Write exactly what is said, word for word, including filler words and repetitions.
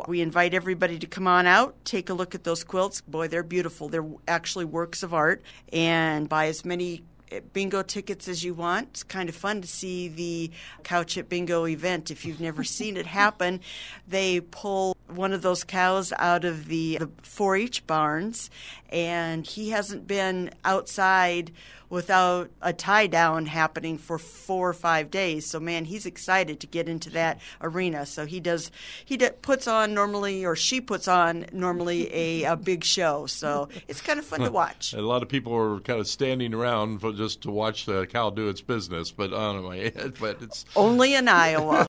So we invite everybody to come on out, take a look at those quilts. Boy, they're beautiful. They're actually works of art. And buy as many bingo tickets as you want. It's kind of fun to see the Cow Chip Bingo event. If you've never seen it happen, they pull one of those cows out of the, the four H barns, and he hasn't been outside without a tie down happening for four or five days. So, man, he's excited to get into that arena. So he does, he d- puts on normally, or she puts on normally a, a big show. So it's kind of fun to watch. A lot of people are kind of standing around for just to watch the cow do its business, but anyway, but it's only in Iowa.